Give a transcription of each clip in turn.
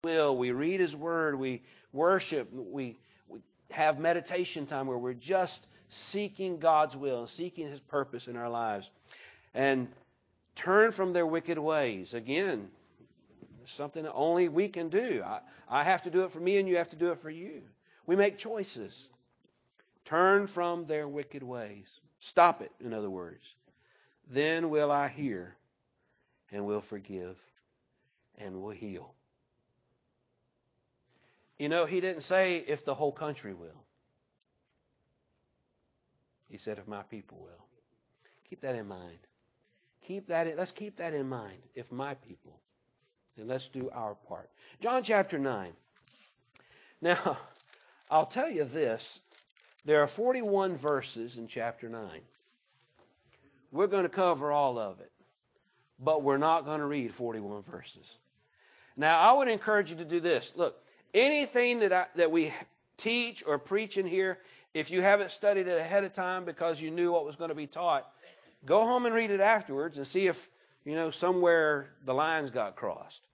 will. We read His Word. We worship. We have meditation time where we're just seeking God's will and seeking His purpose in our lives. And turn from their wicked ways. Again, something that only we can do. I have to do it for me and you have to do it for you. We make choices. Turn from their wicked ways. Stop it, in other words. Then will I hear and will forgive and will heal. You know, He didn't say if the whole country will. He said if my people will. Keep that in mind. Let's keep that in mind. If my people. And let's do our part. John chapter 9. Now, I'll tell you this. There are 41 verses in chapter 9. We're going to cover all of it. But we're not going to read 41 verses. Now, I would encourage you to do this. Look, anything that we teach or preach in here, if you haven't studied it ahead of time because you knew what was going to be taught, go home and read it afterwards and see if, somewhere the lines got crossed.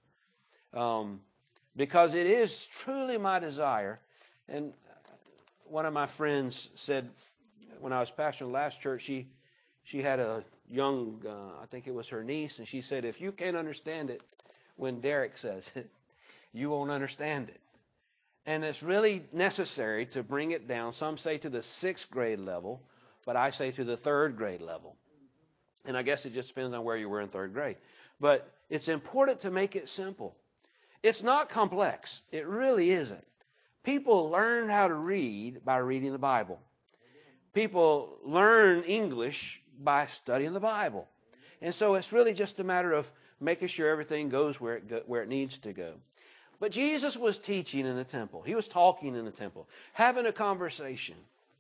Because it is truly my desire. And one of my friends said, when I was pastoring the last church, she had a young, I think it was her niece, and she said, if you can't understand it when Derek says it, you won't understand it. And it's really necessary to bring it down. Some say to the 6th grade level, but I say to the 3rd grade level. And I guess it just depends on where you were in 3rd grade. But it's important to make it simple. It's not complex. It really isn't. People learn how to read by reading the Bible. People learn English by studying the Bible. And so it's really just a matter of making sure everything goes where it needs to go. But Jesus was teaching in the temple. He was talking in the temple, having a conversation.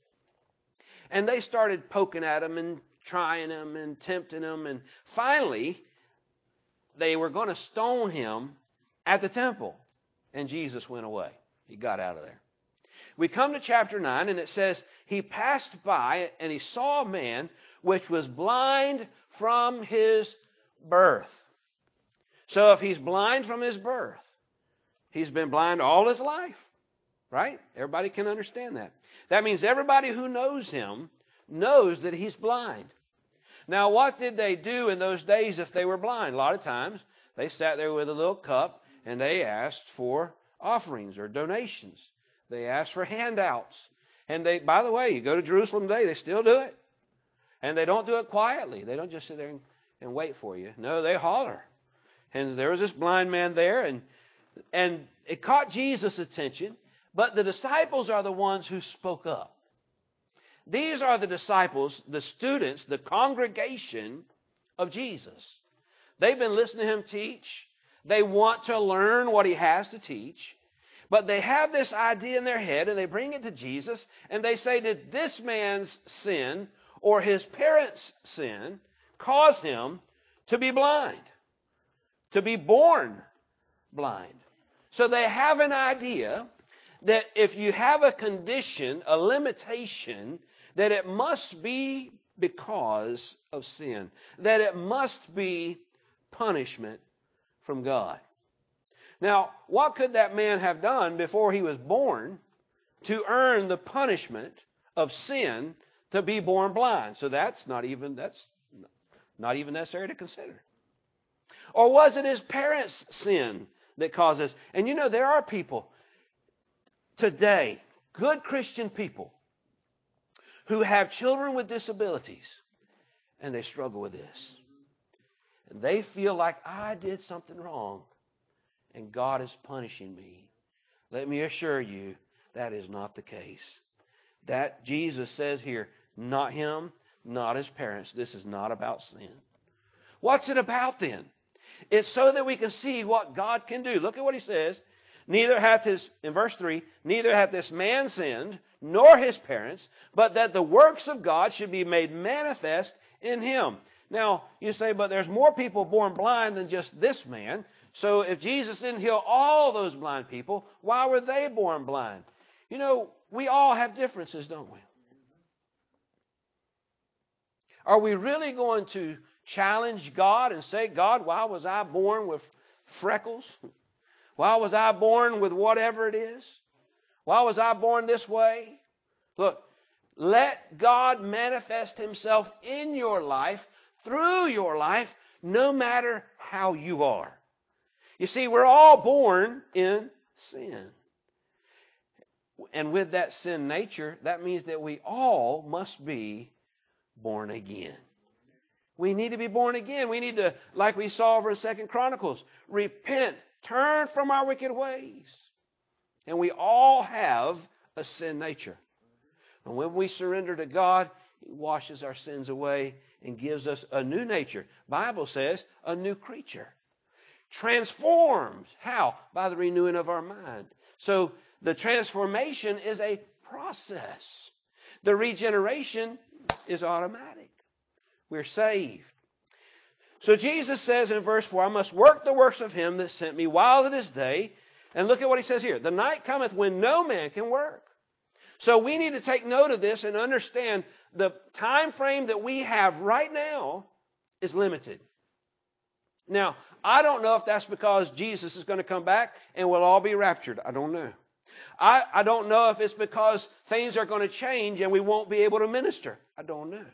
And they started poking at him and trying him and tempting him. And finally, they were going to stone him at the temple. And Jesus went away. He got out of there. We come to chapter 9, and it says, he passed by, and he saw a man which was blind from his birth. So if he's blind from his birth, he's been blind all his life, right? Everybody can understand that. That means everybody who knows him knows that he's blind. Now, what did they do in those days if they were blind? A lot of times, they sat there with a little cup, and they asked for offerings or donations. They asked for handouts. And by the way, you go to Jerusalem today, they still do it. And they don't do it quietly. They don't just sit there and wait for you. No, they holler. And there was this blind man there, and it caught Jesus' attention, but the disciples are the ones who spoke up. These are the disciples, the students, the congregation of Jesus. They've been listening to him teach. They want to learn what he has to teach. But they have this idea in their head, and they bring it to Jesus, and they say, did this man's sin or his parents' sin cause him to be blind, to be born blind? So they have an idea that if you have a condition, a limitation, that it must be because of sin, that it must be punishment from God. Now, what could that man have done before he was born to earn the punishment of sin to be born blind? So that's not even necessary to consider. Or was it his parents' sin that caused this? And there are people today, good Christian people, who have children with disabilities, and they struggle with this. And they feel like I did something wrong, and God is punishing me. Let me assure you, that is not the case. That Jesus says here, not him, not his parents. This is not about sin. What's it about then? It's so that we can see what God can do. Look at what he says. In verse 3, neither hath this man sinned, nor his parents, but that the works of God should be made manifest in him. Now, you say, but there's more people born blind than just this man. So if Jesus didn't heal all those blind people, why were they born blind? We all have differences, don't we? Are we really going to challenge God and say, God, why was I born with freckles? Why was I born with whatever it is? Why was I born this way? Look, let God manifest himself in your life, through your life, no matter how you are. You see, we're all born in sin. And with that sin nature, that means that we all must be born again. We need to be born again. We need to, like we saw over in 2 Chronicles, repent, turn from our wicked ways. And we all have a sin nature. And when we surrender to God, He washes our sins away and gives us a new nature. Bible says a new creature. Transformed. How? By the renewing of our mind. So the transformation is a process. The regeneration is automatic. We're saved. So Jesus says in verse 4, I must work the works of him that sent me while it is day. And look at what he says here. The night cometh when no man can work. So we need to take note of this and understand the time frame that we have right now is limited. Now, I don't know if that's because Jesus is going to come back and we'll all be raptured. I don't know. I don't know if it's because things are going to change and we won't be able to minister. I don't know.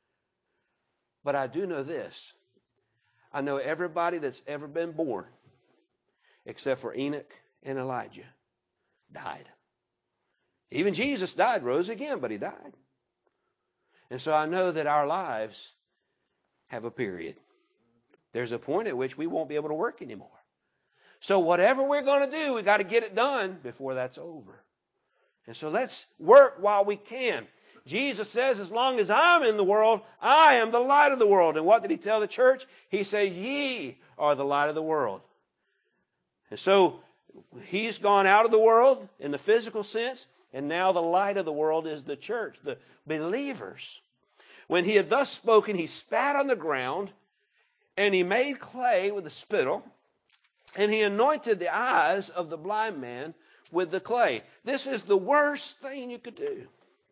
But I do know this. I know everybody that's ever been born, except for Enoch and Elijah, died. Even Jesus died, rose again, but he died. And so I know that our lives have a period. There's a point at which we won't be able to work anymore. So whatever we're going to do, we've got to get it done before that's over. And so let's work while we can. Jesus says, as long as I'm in the world, I am the light of the world. And what did he tell the church? He said, ye are the light of the world. And so he's gone out of the world in the physical sense, and now the light of the world is the church, the believers. When he had thus spoken, he spat on the ground, and he made clay with a spittle, and he anointed the eyes of the blind man with the clay. This is the worst thing you could do.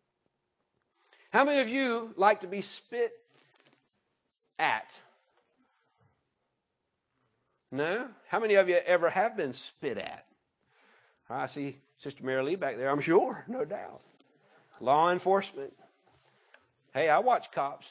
How many of you like to be spit at? No? How many of you ever have been spit at? I see Sister Mary Lee back there, I'm sure, no doubt. Law enforcement. Hey, I watch cops.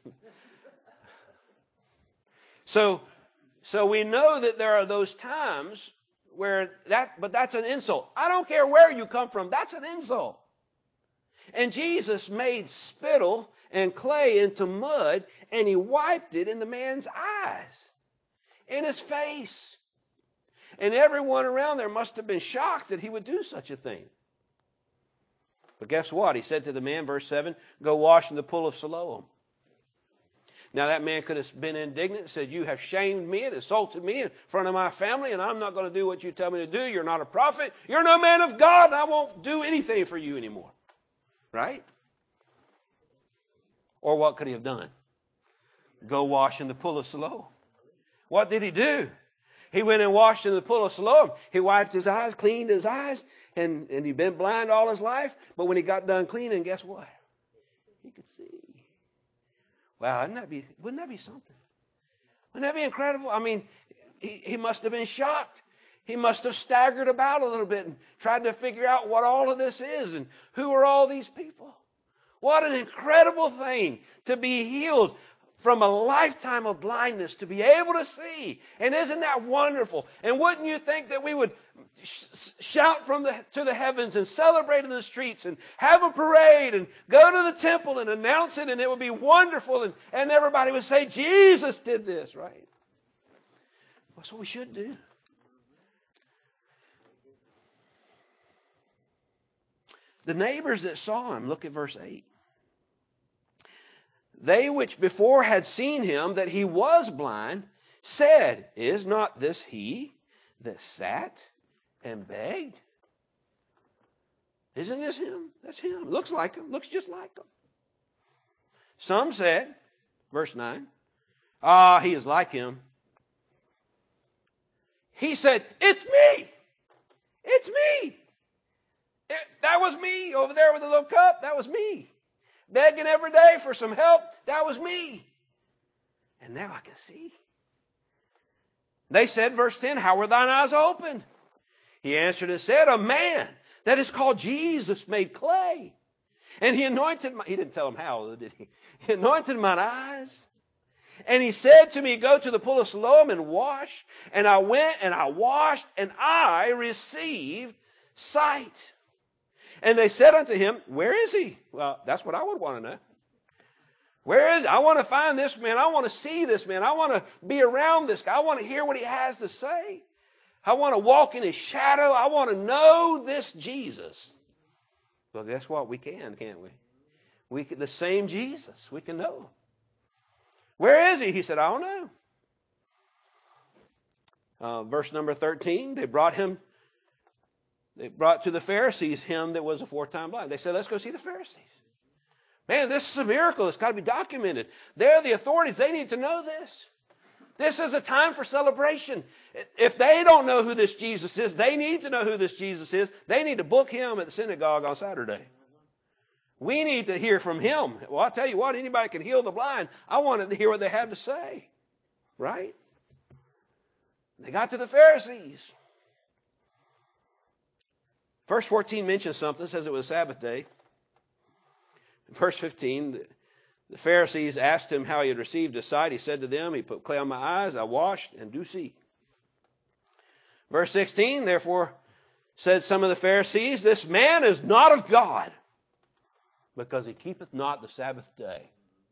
So we know that there are those times where but that's an insult. I don't care where you come from, that's an insult. And Jesus made spittle and clay into mud, and he wiped it in the man's eyes, in his face. And everyone around there must have been shocked that he would do such a thing. But guess what? He said to the man, verse 7, go wash in the pool of Siloam. Now that man could have been indignant and said, you have shamed me and insulted me in front of my family, and I'm not going to do what you tell me to do. You're not a prophet. You're no man of God, and I won't do anything for you anymore. Right? Or what could he have done? Go wash in the pool of Siloam. What did he do? He went and washed in the pool of Siloam. He wiped his eyes, cleaned his eyes, and he'd been blind all his life. But when he got done cleaning, guess what? He could see. Wow, wouldn't that be something? Wouldn't that be incredible? I mean, he must have been shocked. He must have staggered about a little bit and tried to figure out what all of this is and who are all these people. What an incredible thing to be healed from a lifetime of blindness, to be able to see. And isn't that wonderful? And wouldn't you think that we would shout to the heavens and celebrate in the streets and have a parade and go to the temple and announce it, and it would be wonderful, and everybody would say, Jesus did this, right? That's what we should do. The neighbors that saw him, look at verse 8. They which before had seen him that he was blind said, is not this he that sat and begged? Isn't this him? That's him. Looks like him. Looks just like him. Some said, verse 9, he is like him. He said, it's me. It's me. That was me over there with the little cup. That was me. Begging every day for some help. That was me. And now I can see. They said, verse 10, how were thine eyes opened? He answered and said, a man that is called Jesus made clay. And he anointed he didn't tell him how, did he? He anointed mine eyes. And he said to me, go to the pool of Siloam and wash. And I went and I washed, and I received sight. And they said unto him, where is he? Well, that's what I would want to know. Where is he? I want to find this man. I want to see this man. I want to be around this guy. I want to hear what he has to say. I want to walk in his shadow. I want to know this Jesus. Well, guess what? We can, can't we? The same Jesus. We can know him. Where is he? He said, I don't know. Verse number 13, they brought to the Pharisees him that was aforetime blind. They said, let's go see the Pharisees. Man, this is a miracle. It's got to be documented. They're the authorities. They need to know this. This is a time for celebration. If they don't know who this Jesus is, they need to know who this Jesus is. They need to book him at the synagogue on Saturday. We need to hear from him. Well, I'll tell you what, anybody can heal the blind. I wanted to hear what they had to say. Right? They got to the Pharisees. Verse 14 mentions something. It says it was Sabbath day. Verse 15, the Pharisees asked him how he had received his sight. He said to them, he put clay on my eyes, I washed, and do see. Verse 16, therefore said some of the Pharisees, this man is not of God, because he keepeth not the Sabbath day.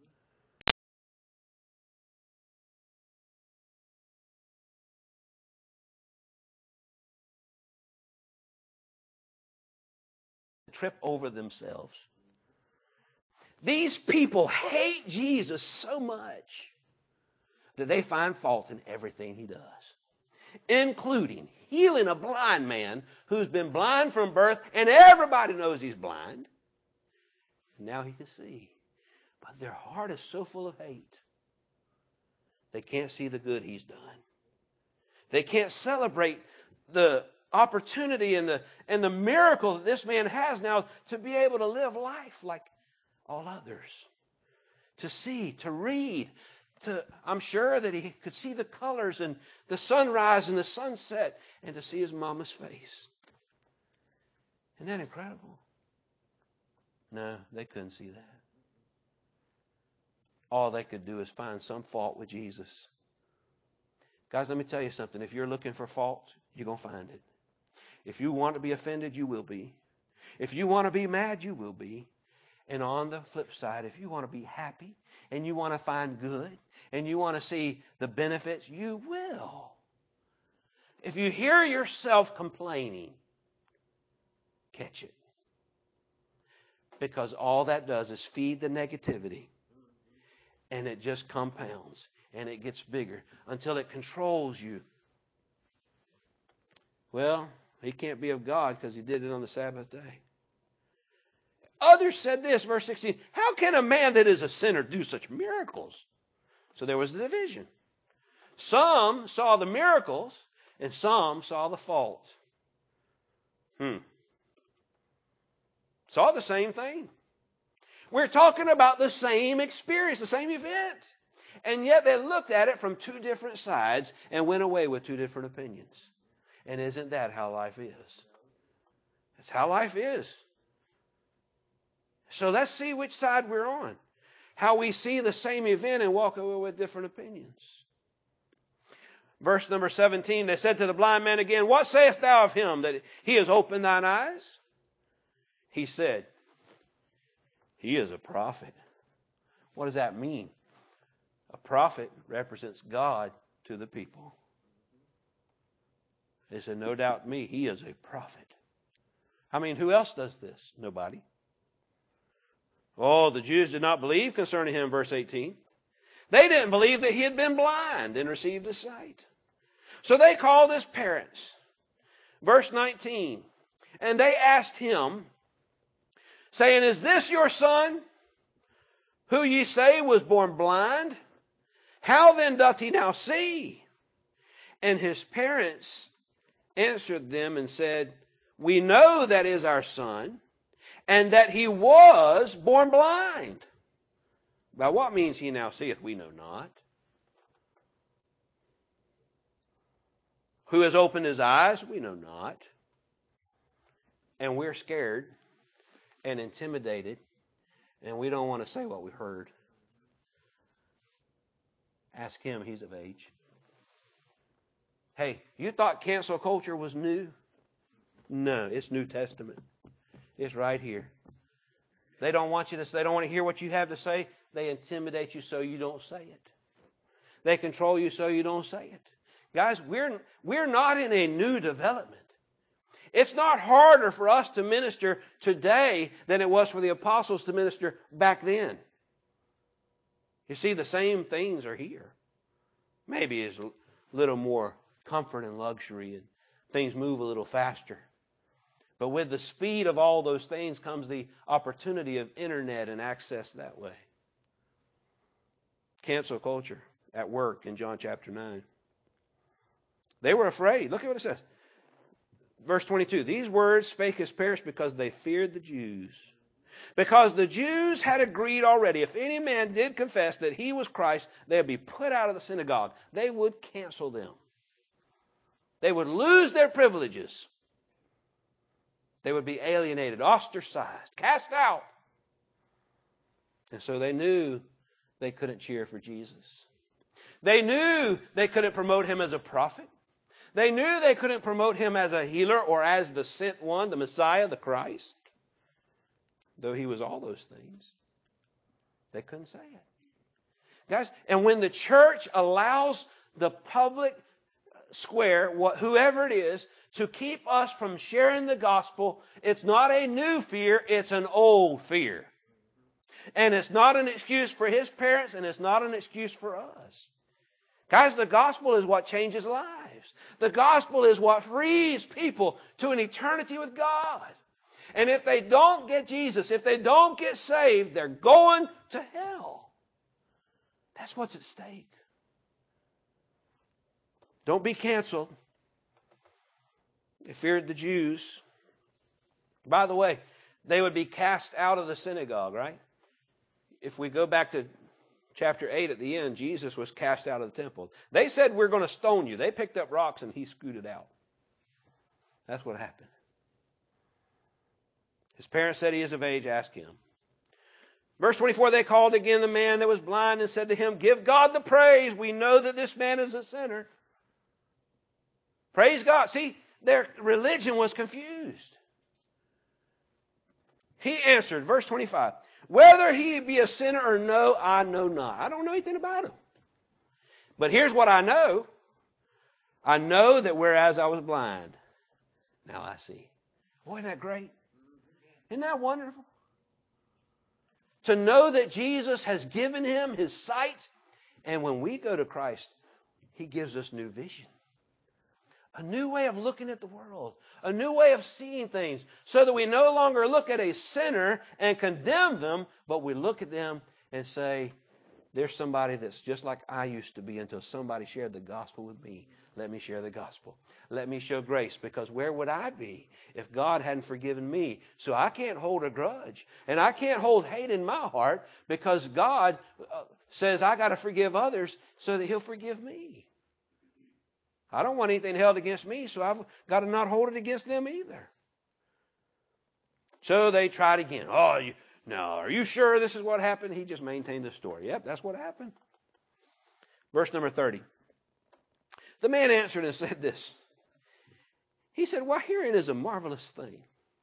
Trip over themselves. These people hate Jesus so much that they find fault in everything he does, including healing a blind man who's been blind from birth, and everybody knows he's blind. Now he can see. But their heart is so full of hate. They can't see the good he's done. They can't celebrate the opportunity and the miracle that this man has now to be able to live life like all others. To see, to read, I'm sure that he could see the colors and the sunrise and the sunset, and to see his mama's face. Isn't that incredible? No, they couldn't see that. All they could do is find some fault with Jesus. Guys, let me tell you something. If you're looking for fault, you're going to find it. If you want to be offended, you will be. If you want to be mad, you will be. And on the flip side, if you want to be happy and you want to find good and you want to see the benefits, you will. If you hear yourself complaining, catch it. Because all that does is feed the negativity. And it just compounds and it gets bigger until it controls you. Well, he can't be of God because he did it on the Sabbath day. Others said this, verse 16, how can a man that is a sinner do such miracles? So there was a division. Some saw the miracles and some saw the fault. Saw the same thing. We're talking about the same experience, the same event. And yet they looked at it from two different sides and went away with two different opinions. And isn't that how life is? That's how life is. So let's see which side we're on. How we see the same event and walk away with different opinions. Verse number 17, they said to the blind man again, what sayest thou of him that he has opened thine eyes? He said, he is a prophet. What does that mean? A prophet represents God to the people. They said, no doubt me, he is a prophet. I mean, who else does this? Nobody. Oh, the Jews did not believe concerning him, verse 18. They didn't believe that he had been blind and received his sight. So they called his parents. Verse 19. And they asked him, saying, is this your son, who ye say was born blind? How then doth he now see? And his parents answered them and said, we know that is our son, and that he was born blind. By what means he now seeth, we know not. Who has opened his eyes, we know not. And we're scared and intimidated, and we don't want to say what we heard. Ask him, he's of age. Hey, you thought cancel culture was new? No, it's New Testament. It's right here. They don't want you to say, they don't want to hear what you have to say. They intimidate you so you don't say it. They control you so you don't say it. Guys, we're not in a new development. It's not harder for us to minister today than it was for the apostles to minister back then. You see, the same things are here. Maybe it's a little more comfort and luxury, and things move a little faster. But with the speed of all those things comes the opportunity of internet and access that way. Cancel culture at work in John chapter 9. They were afraid. Look at what it says. Verse 22, these words spake his parents because they feared the Jews. Because the Jews had agreed already, if any man did confess that he was Christ, they would be put out of the synagogue. They would cancel them. They would lose their privileges. They would be alienated, ostracized, cast out. And so they knew they couldn't cheer for Jesus. They knew they couldn't promote him as a prophet. They knew they couldn't promote him as a healer or as the sent one, the Messiah, the Christ. Though he was all those things, they couldn't say it. Guys, and when the church allows the public square, whoever it is, to keep us from sharing the gospel, it's not a new fear, it's an old fear. And it's not an excuse for his parents, and it's not an excuse for us. Guys, the gospel is what changes lives. The gospel is what frees people to an eternity with God. And if they don't get Jesus, if they don't get saved, they're going to hell. That's what's at stake. Don't be canceled. They feared the Jews. By the way, they would be cast out of the synagogue, right? If we go back to chapter 8 at the end, Jesus was cast out of the temple. They said, we're going to stone you. They picked up rocks and he scooted out. That's what happened. His parents said he is of age, ask him. Verse 24, they called again the man that was blind and said to him, give God the praise. We know that this man is a sinner. Praise God. See, their religion was confused. He answered, verse 25, whether he be a sinner or no, I know not. I don't know anything about him. But here's what I know. I know that whereas I was blind, now I see. Boy, isn't that great? Isn't that wonderful? To know that Jesus has given him his sight, and when we go to Christ, he gives us new vision. A new way of looking at the world. A new way of seeing things. So that we no longer look at a sinner and condemn them, but we look at them and say, there's somebody that's just like I used to be until somebody shared the gospel with me. Let me share the gospel. Let me show grace, because where would I be if God hadn't forgiven me? So I can't hold a grudge. And I can't hold hate in my heart, because God says I got to forgive others so that he'll forgive me. I don't want anything held against me, so I've got to not hold it against them either. So they tried again. Are you sure this is what happened? He just maintained the story. Yep, that's what happened. Verse number 30. The man answered and said this. He said, why, herein is a marvelous thing,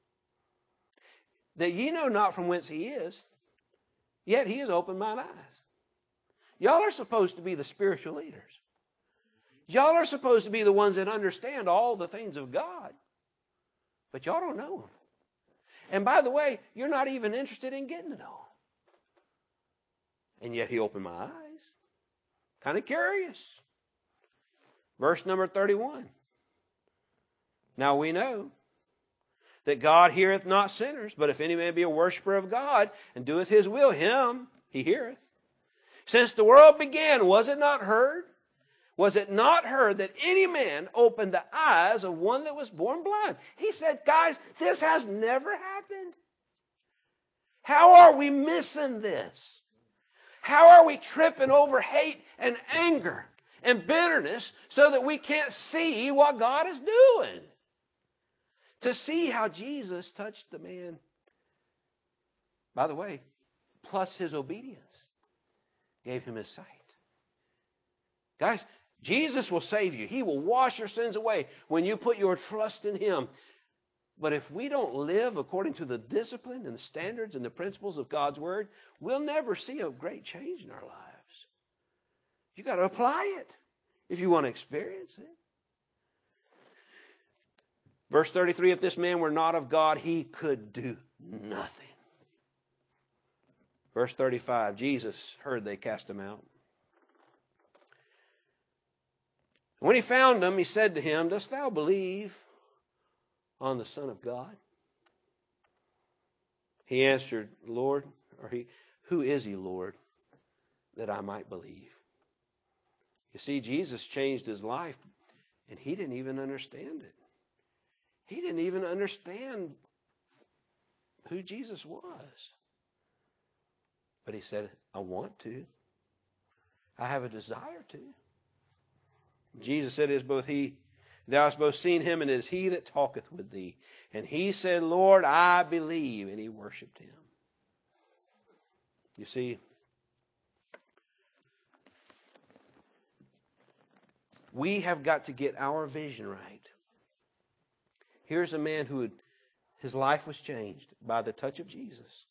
that ye know not from whence he is, yet he has opened mine eyes. Y'all are supposed to be the spiritual leaders. Y'all are supposed to be the ones that understand all the things of God. But y'all don't know him. And by the way, you're not even interested in getting to know him. And yet he opened my eyes. Kind of curious. Verse number 31. Now we know that God heareth not sinners, but if any man be a worshiper of God and doeth his will, him he heareth. Since the world began, was it not heard? Was it not heard that any man opened the eyes of one that was born blind? He said, guys, this has never happened. How are we missing this? How are we tripping over hate and anger and bitterness so that we can't see what God is doing? to see how Jesus touched the man. By the way, plus his obedience gave him his sight. Guys, Jesus will save you. He will wash your sins away when you put your trust in him. But if we don't live according to the discipline and the standards and the principles of God's word, we'll never see a great change in our lives. You got to apply it if you want to experience it. Verse 33, if this man were not of God, he could do nothing. Verse 35, Jesus heard they cast him out. When he found him, he said to him, dost thou believe on the Son of God? He answered, Lord, who is he, Lord, that I might believe? You see, Jesus changed his life, and he didn't even understand it. He didn't even understand who Jesus was. But he said, I want to. I have a desire to. Jesus said, thou hast both seen him, and it is he that talketh with thee. And he said, Lord, I believe. And he worshiped him. You see, we have got to get our vision right. Here's a man his life was changed by the touch of Jesus.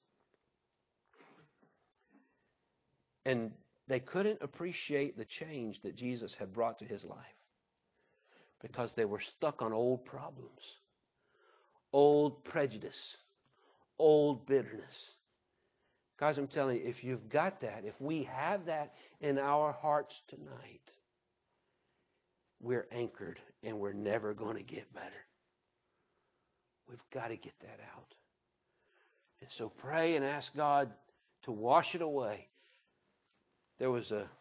And they couldn't appreciate the change that Jesus had brought to his life because they were stuck on old problems, old prejudice, old bitterness. Guys, I'm telling you, if you've got that, if we have that in our hearts tonight, we're anchored and we're never going to get better. We've got to get that out. And so pray and ask God to wash it away. There was a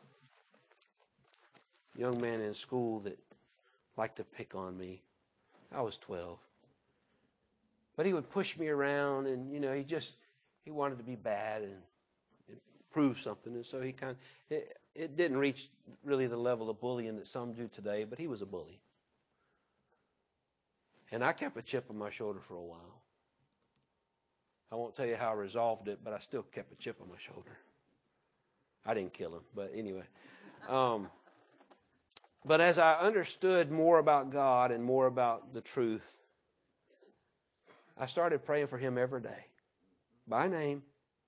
young man in school that liked to pick on me. I was 12. But he would push me around, and, he wanted to be bad and prove something. And so it didn't reach really the level of bullying that some do today, but he was a bully. And I kept a chip on my shoulder for a while. I won't tell you how I resolved it, but I still kept a chip on my shoulder. I didn't kill him, but anyway. But as I understood more about God and more about the truth, I started praying for him every day, by name,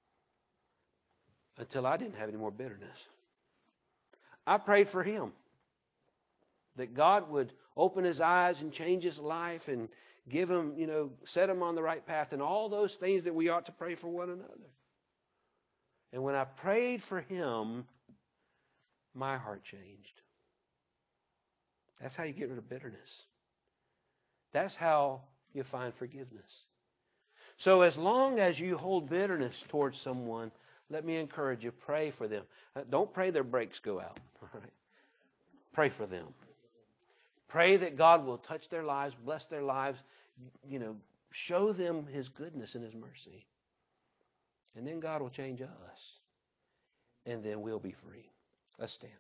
until I didn't have any more bitterness. I prayed for him, that God would open his eyes and change his life and give him, set him on the right path and all those things that we ought to pray for one another. And when I prayed for him, my heart changed. That's how you get rid of bitterness. That's how you find forgiveness. So as long as you hold bitterness towards someone, let me encourage you, pray for them. Don't pray their brakes go out. All right? Pray for them. Pray that God will touch their lives, bless their lives, show them his goodness and his mercy. And then God will change us. And then we'll be free. Let's stand.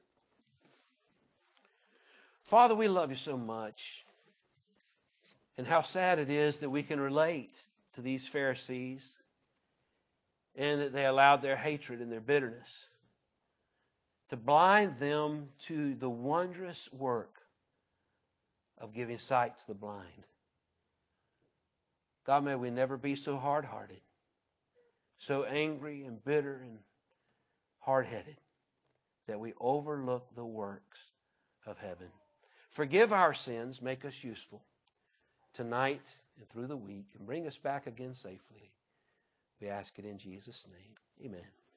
Father, we love you so much. And how sad it is that we can relate to these Pharisees and that they allowed their hatred and their bitterness to blind them to the wondrous work of giving sight to the blind. God, may we never be so hard-hearted, so angry and bitter and hard-headed that we overlook the works of heaven. Forgive our sins, make us useful tonight and through the week, and bring us back again safely. We ask it in Jesus' name. Amen.